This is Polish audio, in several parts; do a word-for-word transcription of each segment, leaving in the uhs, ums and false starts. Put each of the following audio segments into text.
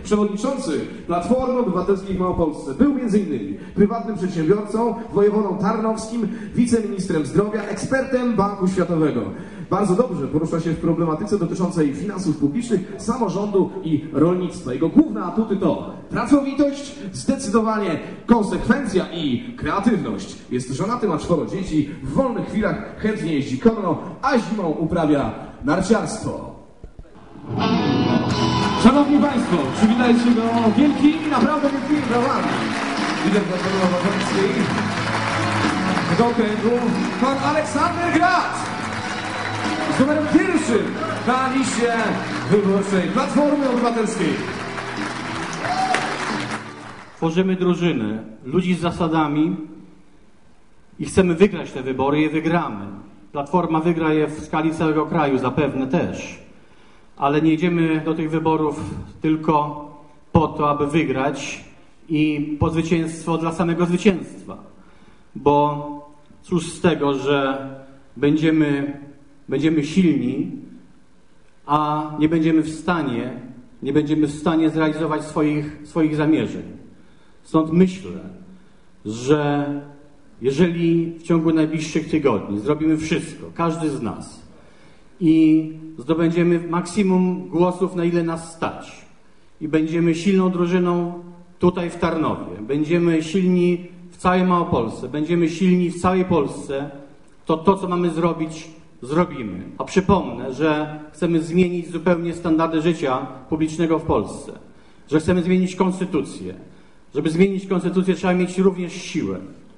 Przewodniczący Platformy Obywatelskiej w Małopolsce był między innymi prywatnym przedsiębiorcą, wojewodą tarnowskim, wiceministrem zdrowia, ekspertem Banku Światowego. Bardzo dobrze porusza się w problematyce dotyczącej finansów publicznych, samorządu i rolnictwa. Jego główne atuty to pracowitość, zdecydowanie konsekwencja i kreatywność. Jest żonaty, ma czworo dzieci, w wolnych chwilach chętnie jeździ konno, a zimą uprawia narciarstwo. Szanowni Państwo, przywitajcie go wielkimi, naprawdę wielkimi brawami. Lider Platformy Obywatelskiej do okręgu pan Aleksander Grad. Z numerem pierwszym na liście wyborczej Platformy Obywatelskiej. Tworzymy drużynę ludzi z zasadami i chcemy wygrać te wybory i je wygramy. Platforma wygra je w skali całego kraju, zapewne też. Ale nie idziemy do tych wyborów tylko po to, aby wygrać i po zwycięstwo dla samego zwycięstwa. Bo cóż z tego, że będziemy, będziemy silni, a nie będziemy w stanie, nie będziemy w stanie zrealizować swoich, swoich zamierzeń. Stąd myślę, że jeżeli w ciągu najbliższych tygodni zrobimy wszystko, każdy z nas, i zdobędziemy maksimum głosów, na ile nas stać, i będziemy silną drużyną tutaj w Tarnowie, będziemy silni w całej Małopolsce, będziemy silni w całej Polsce, to to, co mamy zrobić, zrobimy. A przypomnę, że chcemy zmienić zupełnie standardy życia publicznego w Polsce, że chcemy zmienić konstytucję. Żeby zmienić konstytucję, trzeba mieć również siłę.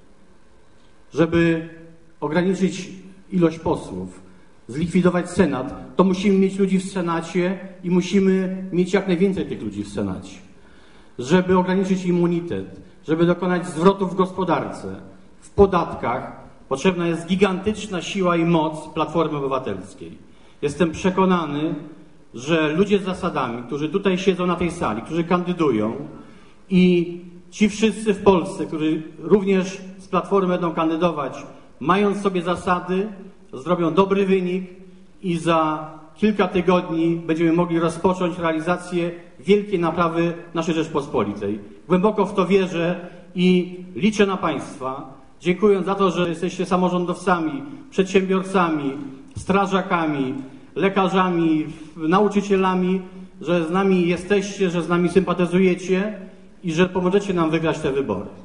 Żeby ograniczyć ilość posłów, zlikwidować Senat, to musimy mieć ludzi w Senacie i musimy mieć jak najwięcej tych ludzi w Senacie. Żeby ograniczyć immunitet, żeby dokonać zwrotów w gospodarce, w podatkach, potrzebna jest gigantyczna siła i moc Platformy Obywatelskiej. Jestem przekonany, że ludzie z zasadami, którzy tutaj siedzą na tej sali, którzy kandydują, i ci wszyscy w Polsce, którzy również z Platformy będą kandydować, mając sobie zasady, zrobią dobry wynik i za kilka tygodni będziemy mogli rozpocząć realizację wielkiej naprawy naszej Rzeczpospolitej. Głęboko w to wierzę i liczę na Państwa, dziękując za to, że jesteście samorządowcami, przedsiębiorcami, strażakami, lekarzami, nauczycielami, że z nami jesteście, że z nami sympatyzujecie i że pomożecie nam wygrać te wybory.